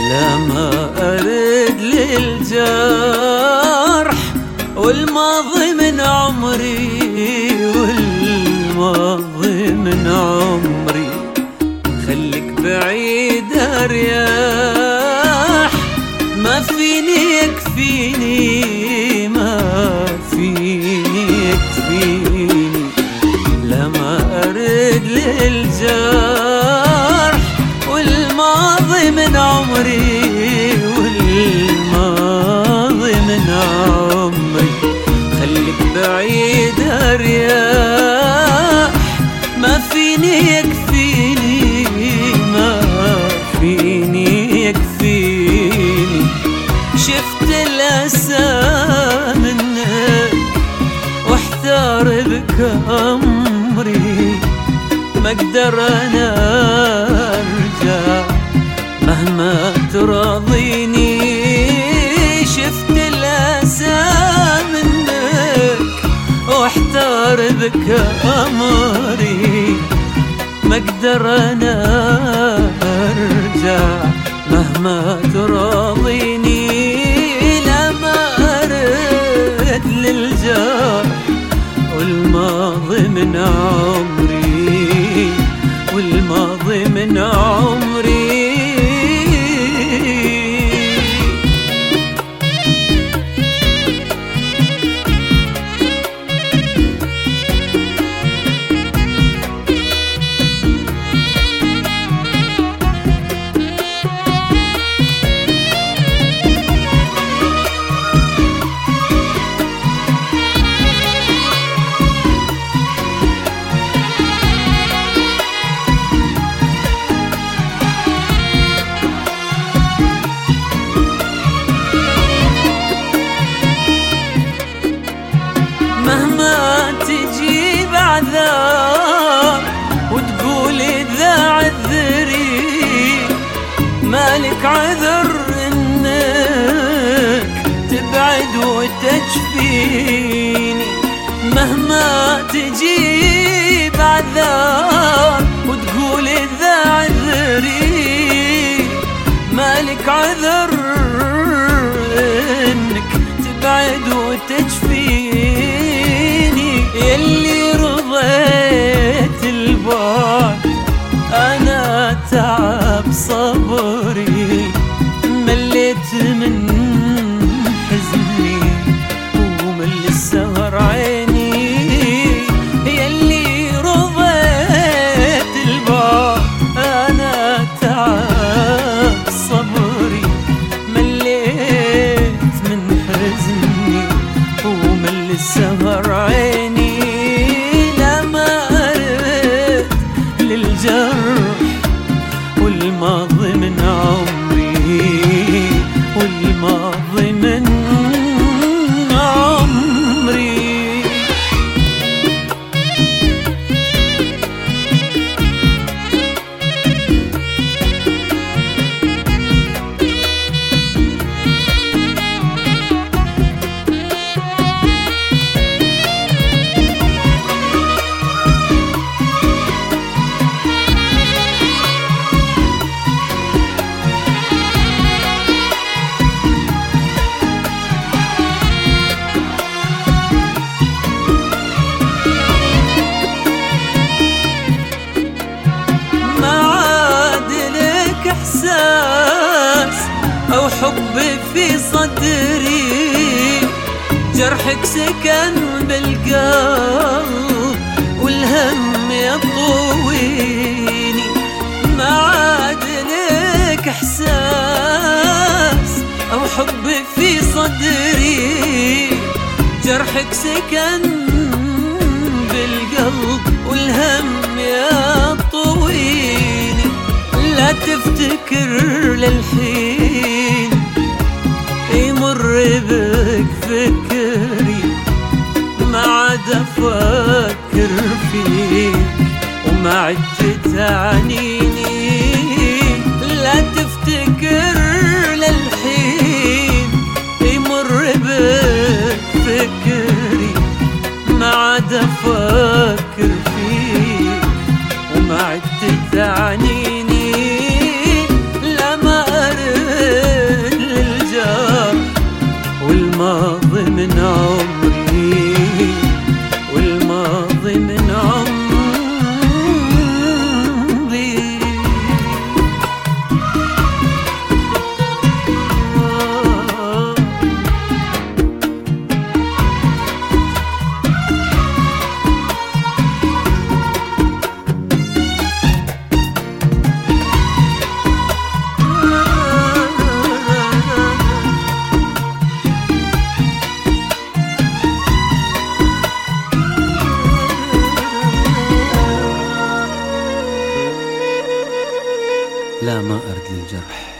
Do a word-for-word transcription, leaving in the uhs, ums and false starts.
لما أرد للجرح والماضي من عمري، والماضي من عمري، خليك بعيد أرياح. ما فيني يكفيني، ما فيني يكفيني، لما أرد للجرح والماضي من عمري، والماضي من عمري، خليك بعيد أرياح. ما فيني يكفيني، ما فيني يكفيني، شفت الأسى منك واحتار بك أمري. ما اقدر انا ارجع مهما تراضيني، شفت الاسى منك واحتار بك امري. ما اقدر انا ارجع مهما تراضيني، لما ارد للجرح والماضي من عمري، والماضي من عمري. مهما تجي بعذاب وتقول إذا عذري، مالك عذر إنك تبعد وتجفيني. مهما تجي بعذاب وتقول إذا عذري، مالك عذر إنك تبعد وتجفيني. يلي رضيت البعد أنا تعب صبري، مليت من حزني ومل السهر عيني. يلي رضيت البعد أنا تعب صبري، مليت من حزني ومل السهر عيني. لما أرد للجرح والماضي من عمري، والماضي من عمري. إحساس أو حب في صدري، جرحك سكن بالقلب والهم يطويني. ما عاد لك إحساس أو حب في صدري، جرحك سكن بالقلب والهم يطويني. لا تفتكر للحين يمر بك فكري، ما عاد افكر فيك وما عدت تعنيني. لا تفتكر للحين يمر بك فكري، ما عاد افكر فيك وما عدت تعنيني. لما أرد لا ما أرد للجرح.